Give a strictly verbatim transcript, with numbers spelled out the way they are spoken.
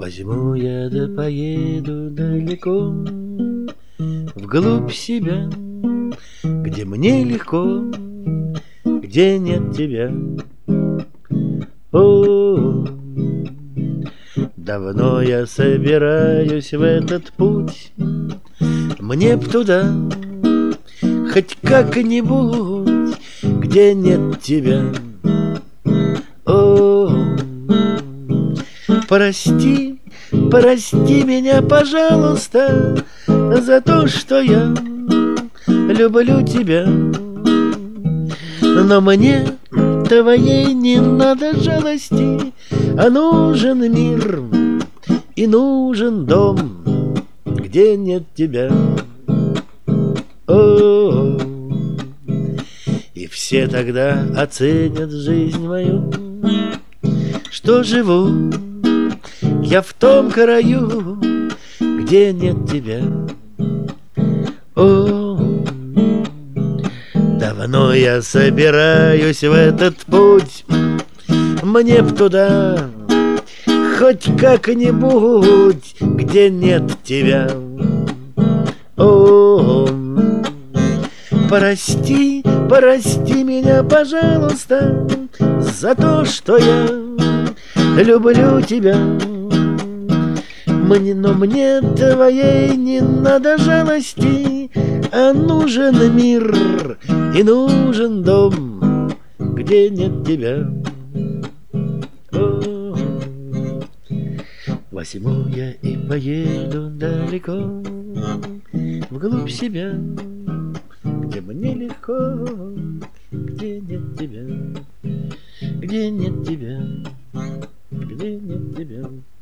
Возьму я да поеду далеко, вглубь себя, где мне легко, где нет тебя. О, давно я собираюсь в этот путь, мне б туда, хоть как-нибудь, где нет тебя. О, прости, прости меня, пожалуйста, за то, что я люблю тебя. Но мне твоей не надо жалости, а нужен мир и нужен дом, где нет тебя. О, и все тогда оценят жизнь мою, что живу я в том краю, где нет тебя. О, давно я собираюсь в этот путь, мне б туда, хоть как-нибудь, где нет тебя. О, прости, прости меня, пожалуйста, за то, что я люблю тебя. Мне, но мне твоей не надо жалости, а нужен мир и нужен дом, где нет тебя. О, возьму я и поеду далеко, вглубь себя, где мне легко, где нет тебя, где нет тебя, где нет тебя.